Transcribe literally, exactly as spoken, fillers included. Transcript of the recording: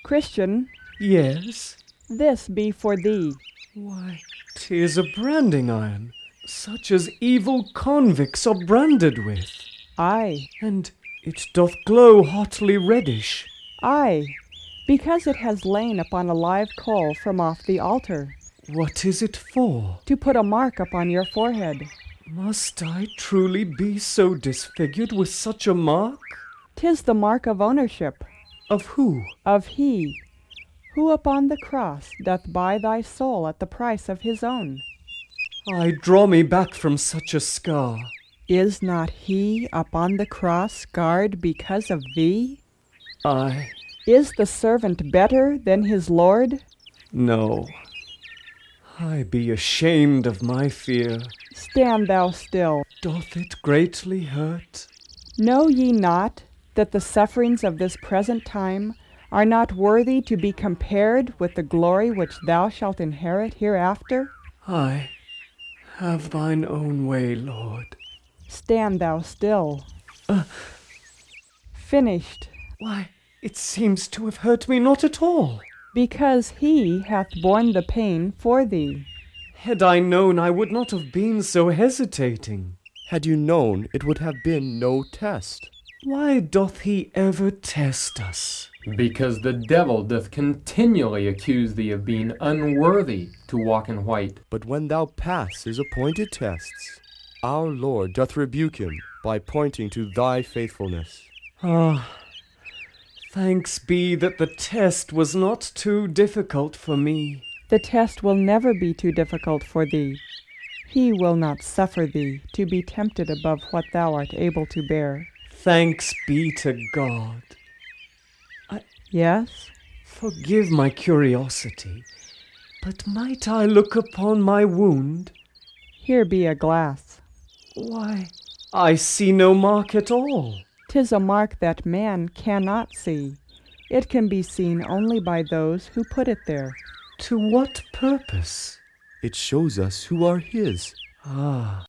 Christian, Yes? this be for thee. Why, 'tis a branding iron, such as evil convicts are branded with. Aye, And it doth glow hotly reddish. aye, because it has lain upon a live coal from off the altar, What is it for? to put a mark upon your forehead. Must I truly be so disfigured with such a mark? 'Tis the mark of ownership, Of who? of He, who upon the cross doth buy thy soul at the price of his own. I draw me back from such a scar. Is not he upon the cross scarred because of thee? I... Is the servant better than his Lord? No. I be ashamed of my fear. Stand thou still. Doth it greatly hurt? Know ye not that the sufferings of this present time are not worthy to be compared with the glory which thou shalt inherit hereafter? Aye, have thine own way, Lord. Stand thou still. Uh, Finished, why, it seems to have hurt me not at all. because he hath borne the pain for thee. Had I known, I would not have been so hesitating. Had you known, it would have been no test. Why doth he ever test us? Because the devil doth continually accuse thee of being unworthy to walk in white. But when thou pass his appointed tests, our Lord doth rebuke him by pointing to thy faithfulness. Ah, thanks be that the test was not too difficult for me. The test will never be too difficult for thee. He will not suffer thee to be tempted above what thou art able to bear. Thanks be to God. Yes? Forgive my curiosity, but might I look upon my wound? Here be a glass. Why, I see no mark at all. 'Tis a mark that man cannot see. It can be seen only by those who put it there. To what purpose? It shows us who are his. Ah,